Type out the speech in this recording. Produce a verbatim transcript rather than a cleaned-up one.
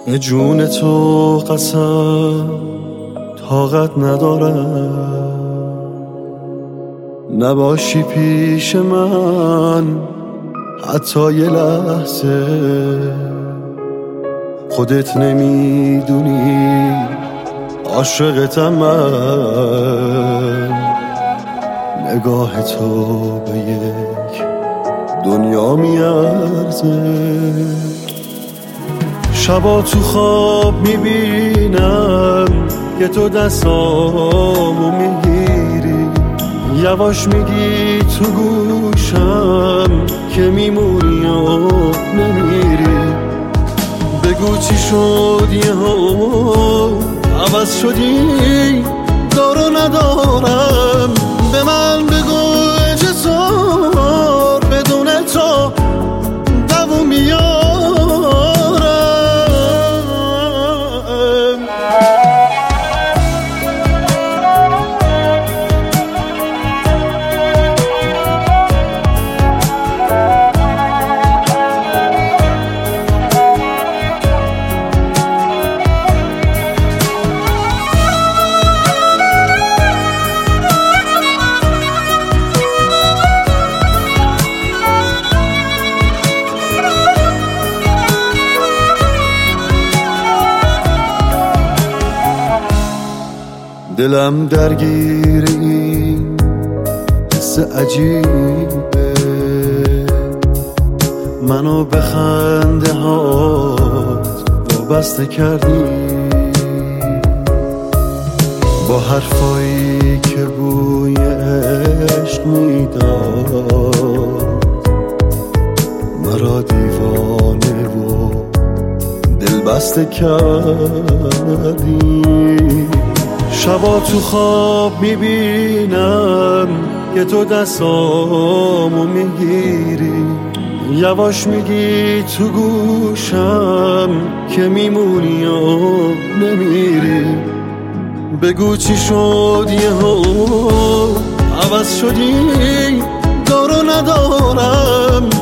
به جون تو قسم طاقت ندارم نباشی پیش من حتی یه لحظه. خودت نمیدونی عاشقتم من، نگاه تو به یک دنیا میارزه. شبا تو خواب میبینم که تو دستامو میگیری، یواش میگی تو گوشم که میمونی و نمیری. بگو چی شد یهو عوض شدی، دارو ندارم به من بگو چطور بدون تو دووم میارم. دلم درگیر این حس عجیبه، منو به خنده هات وابسته کردی. با حرفایی که بوی عشق میداد مرا دیوانه و دل بسته کردی. شبا تو خواب میبینم که تو دستامو میگیری، یواش میگی تو گوشم که میمونی و نمیری. بگو چی شد یهو عوض شدی، دارو ندارم